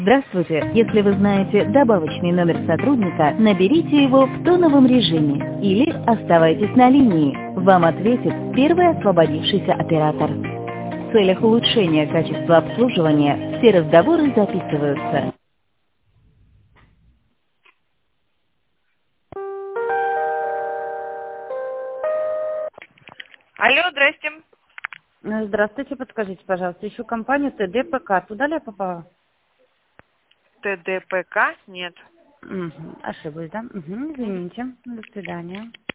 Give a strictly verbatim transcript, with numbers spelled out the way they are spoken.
Здравствуйте! Если вы знаете добавочный номер сотрудника, наберите его в тоновом режиме или оставайтесь на линии. Вам ответит первый освободившийся оператор. В целях улучшения качества обслуживания все разговоры записываются. Алло, здрасте. Здравствуйте, подскажите, пожалуйста, ищу компанию ТДПК. Туда ли я попала? ТДПК? Нет. Угу. Ошиблась, да? Угу. Извините. До свидания.